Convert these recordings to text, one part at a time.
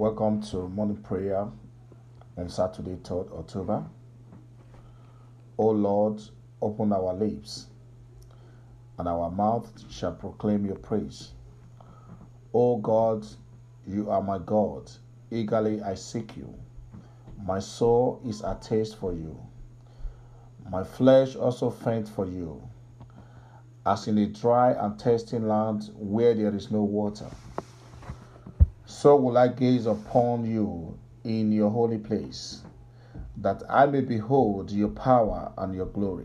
Welcome to morning prayer on Saturday, 3rd October. O Lord, open our lips, and our mouth shall proclaim your praise. O God, you are my God. Eagerly I seek you. My soul is athirst for you. My flesh also faint for you, as in a dry and thirsty land where there is no water. So will I gaze upon you in your holy place, that I may behold your power and your glory.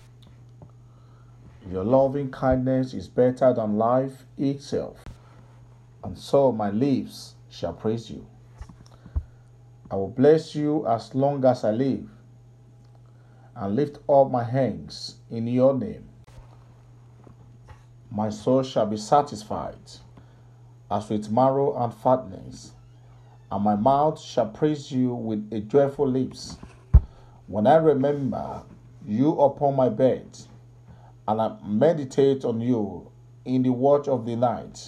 Your loving kindness is better than life itself, and so my lips shall praise you. I will bless you as long as I live, and lift up my hands in your name. My soul shall be satisfied as with marrow and fatness, and my mouth shall praise you with a joyful lips. When I remember you upon my bed, and I meditate on you in the watch of the night.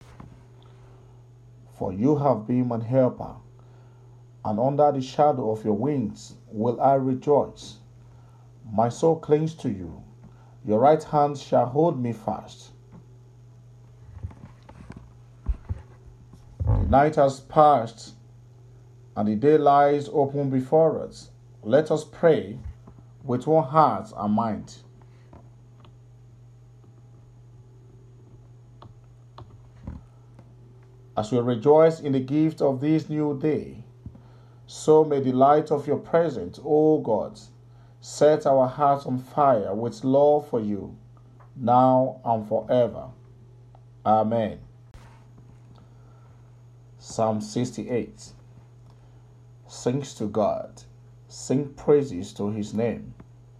For you have been my helper, and under the shadow of your wings will I rejoice. My soul clings to you. Your right hand shall hold me fast. The night has passed, and the day lies open before us. Let us pray with one heart and mind. As we rejoice in the gift of this new day, so may the light of your presence, O God, set our hearts on fire with love for you, now and forever. Amen. Psalm 68. Sings to God. Sing praises to his name.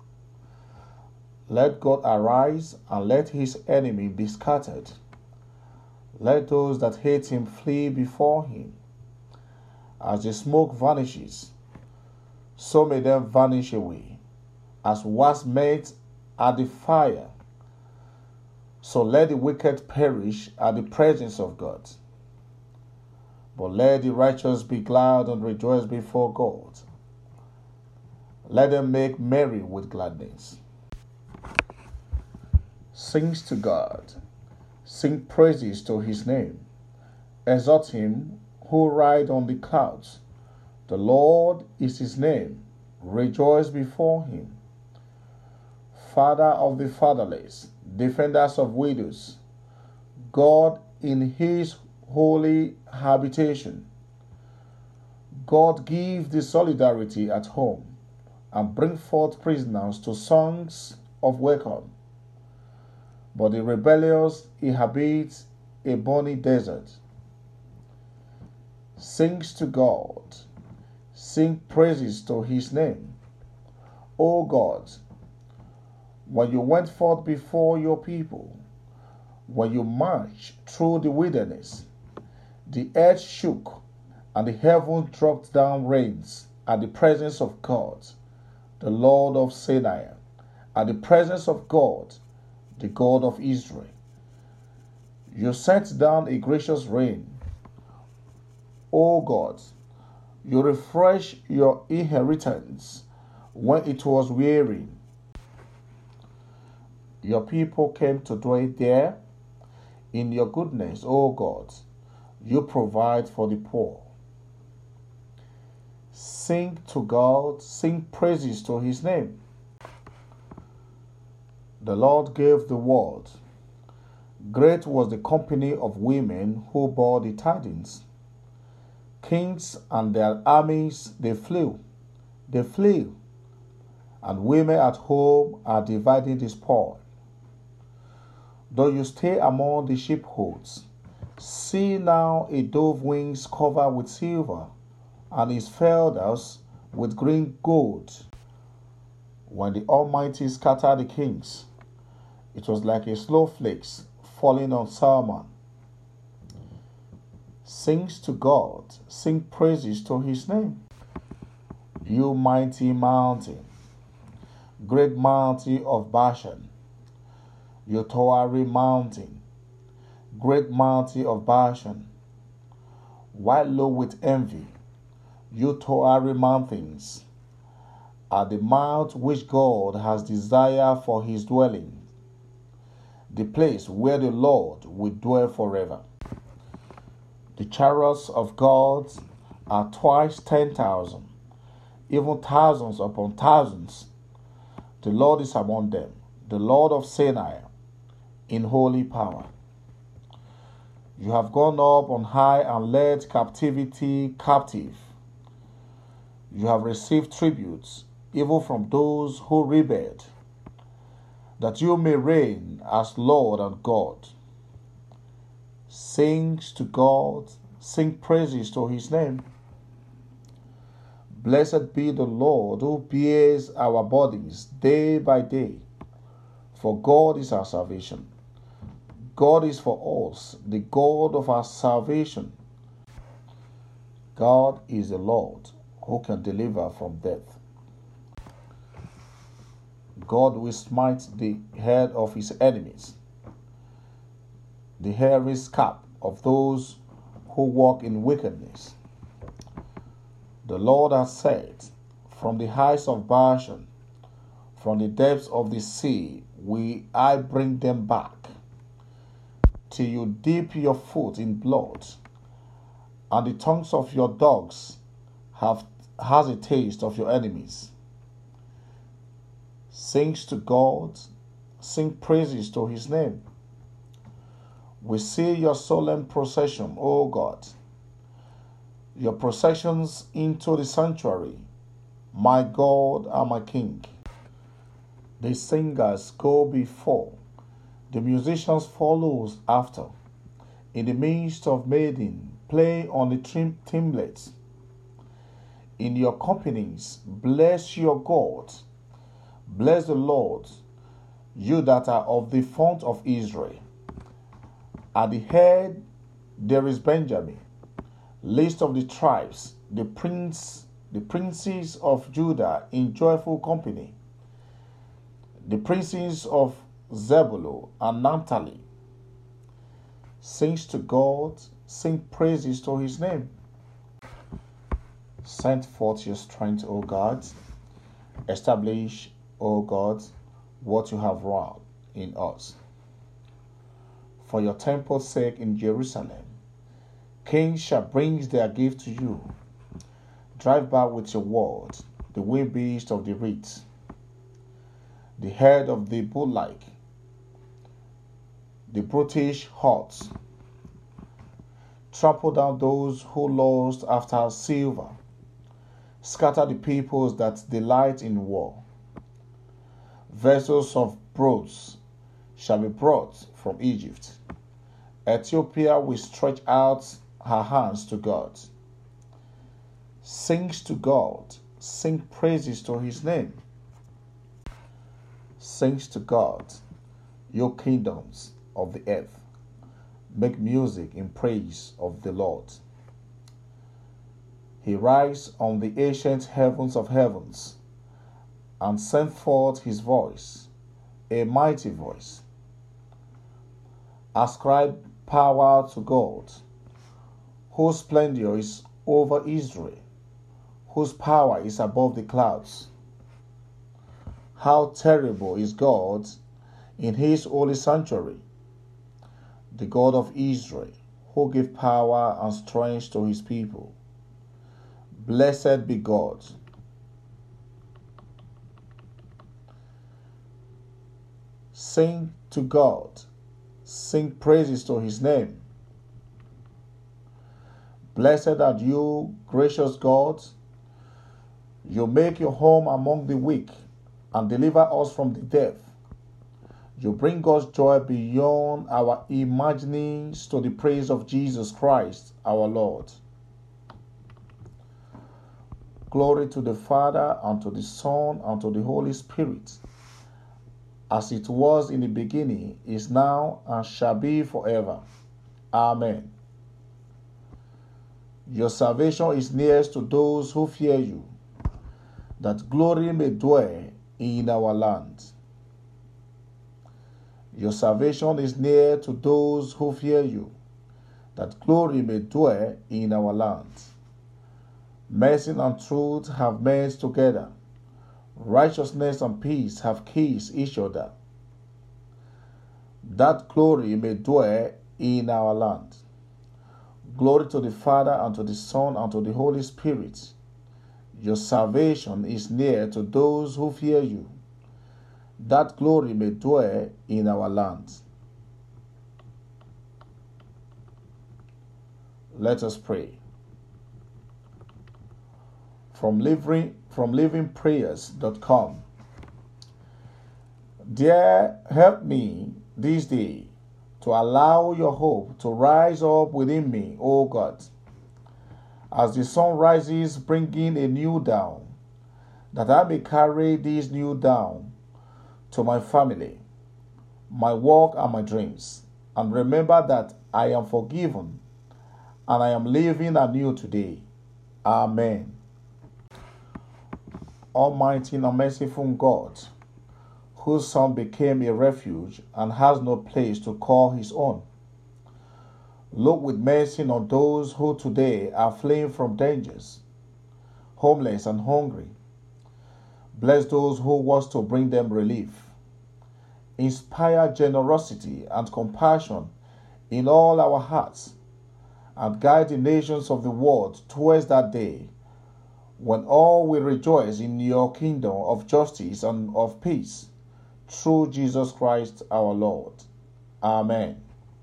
Let God arise and let his enemy be scattered. Let those that hate him flee before him. As the smoke vanishes, so may them vanish away. As wax melt at the fire, so let the wicked perish at the presence of God. But let the righteous be glad and rejoice before God. Let them make merry with gladness. Sings to God. Sing praises to his name. Exalt him who ride on the clouds. The Lord is his name. Rejoice before him. Father of the fatherless, defenders of widows, God in his holy habitation. God give the solidarity at home, and bring forth prisoners to songs of welcome. But the rebellious inhabit a bonny desert. Sings to God. Sing praises to his name. O God, when you went forth before your people, when you marched through the wilderness, the earth shook, and the heaven dropped down rains at the presence of God, the Lord of Sinai, at the presence of God, the God of Israel. You sent down a gracious rain. O God, you refreshed your inheritance when it was weary. Your people came to dwell there. In your goodness, O God, you provide for the poor. Sing to God, sing praises to his name. The Lord gave the word. Great was the company of women who bore the tidings. Kings and their armies, they flew, and women at home are dividing the spoil. Though you stay among the sheepfolds, see now a dove wings covered with silver, and his feathers with green gold. When the Almighty scattered the kings, it was like a snowflakes falling on Salmon. Sings to God, sing praises to his name. You mighty mountain, great mountain of Bashan, you towering mountain, great mountain of Bashan, while low with envy, you towering mountains, are the mount which God has desired for his dwelling, the place where the Lord will dwell forever. The chariots of God are twice 10,000, even thousands upon thousands. The Lord is among them, the Lord of Sinai, in holy power. You have gone up on high and led captivity captive. You have received tributes, even from those who rebelled, that you may reign as Lord and God. Sing to God, sing praises to his name. Blessed be the Lord who bears our burdens day by day, for God is our salvation. God is for us, the God of our salvation. God is the Lord who can deliver from death. God will smite the head of his enemies, the hairy scalp of those who walk in wickedness. The Lord has said, from the heights of Bashan, from the depths of the sea, will I bring them back, till you dip your foot in blood, and the tongues of your dogs has a taste of your enemies. Sing to God, sing praises to his name. We see your solemn procession, O God, your processions into the sanctuary, my God and my King. The singers go before, the musicians follow after. In the midst of maiden, play on the timbrels. In your companies, bless your God. Bless the Lord, you that are of the fount of Israel. At the head there is Benjamin, list of the tribes, the princes of Judah in joyful company, the princes of Zebulun and Naphtali. Sing to God, sing praises to his name. Send forth your strength, O God. Establish, O God, what you have wrought in us. For your temple's sake in Jerusalem, kings shall bring their gift to you. Drive back with your word the wild beast of the reeds, the head of the bull-like, the brutish horse. Trample down those who lust after silver. Scatter the peoples that delight in war. Vessels of bronze shall be brought from Egypt. Ethiopia will stretch out her hands to God. Sing to God, sing praises to his name. Sing to God, you kingdoms of the earth. Make music in praise of the Lord. He rides on the ancient heavens of heavens and sent forth his voice, a mighty voice. Ascribe power to God, whose splendor is over Israel, whose power is above the clouds. How terrible is God in his holy sanctuary, the God of Israel, who gave power and strength to his people. Blessed be God. Sing to God, sing praises to his name. Blessed are you, gracious God. You make your home among the weak and deliver us from the deaf. You bring us joy beyond our imaginings to the praise of Jesus Christ, our Lord. Glory to the Father, and to the Son, and to the Holy Spirit, as it was in the beginning, is now, and shall be forever. Amen. Your salvation is nearest to those who fear you, that glory may dwell in our land. Your salvation is near to those who fear you, that glory may dwell in our land. Mercy and truth have merged together. Righteousness and peace have kissed each other. That glory may dwell in our land. Glory to the Father, and to the Son, and to the Holy Spirit. Your salvation is near to those who fear you. That glory may dwell in our land. Let us pray. From livingprayers.com. Dear, help me this day to allow your hope to rise up within me, O God, as the sun rises, bringing a new dawn, that I may carry this new dawn to my family, my work, and my dreams, and remember that I am forgiven and I am living anew today. Amen. Almighty and merciful God, whose Son became a refuge and has no place to call his own, look with mercy on those who today are fleeing from dangers, homeless and hungry. Bless those who want to bring them relief. Inspire generosity and compassion in all our hearts, and guide the nations of the world towards that day when all will rejoice in your kingdom of justice and of peace, through Jesus Christ our Lord. Amen.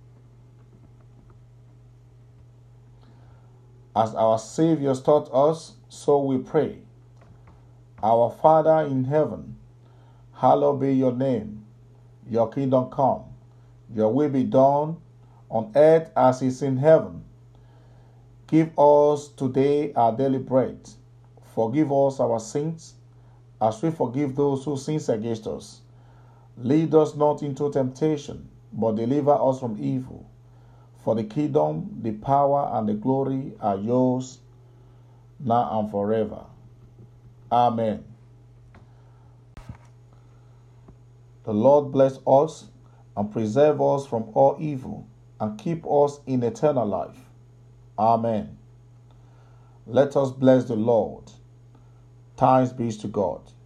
As our Savior taught us, so we pray. Our Father in heaven, hallowed be your name. Your kingdom come. Your will be done on earth as is in heaven. Give us today our daily bread. Forgive us our sins, as we forgive those who sin against us. Lead us not into temptation, but deliver us from evil. For the kingdom, the power, and the glory are yours, now and forever. Amen. The Lord bless us and preserve us from all evil, and keep us in eternal life. Amen. Let us bless the Lord. Thanks be to God.